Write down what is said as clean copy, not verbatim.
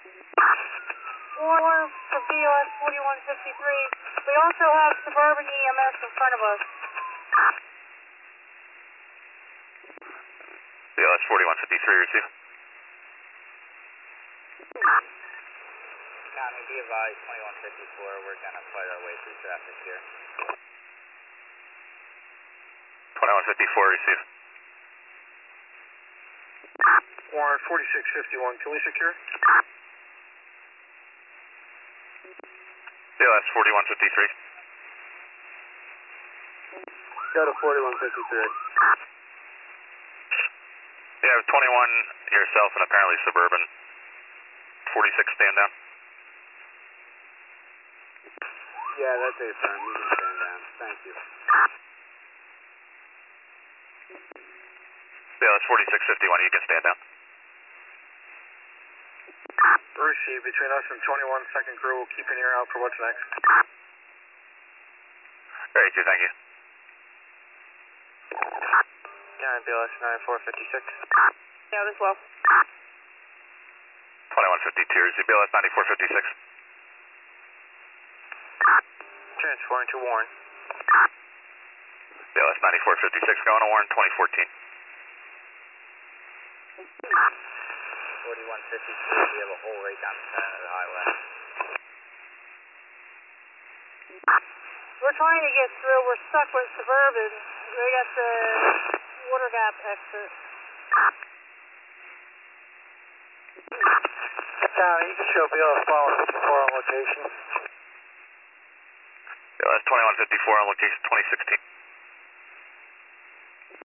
Warner for BOS 4153. We also have Suburban EMS in front of us. BOS 4153, receive. County, be advised, 2154, we're going to fight our way through traffic here. 2154, receive. Warren 4651, can we secure? BOS 4153. Go to 4153. Yeah, 21 yourself and apparently Suburban. 46 stand down. Yeah, that's a firm. You can stand down. Thank you. BOS 4651, you can stand down. Receive between us and 21 second crew. We'll keep an ear out for what's next. Great, thank you. County, BOS 9456. Yeah, this well. 2152, receive. BOS 9456. Transferring to Warren. BOS 9456, going to Warren 2014. 4153, we have a hole right down the center of the highway. We're trying to get through. We're stuck with Suburban. We got the water gap exit. County, you can show BOS 2154 on location. BOS 2154 on location 2016.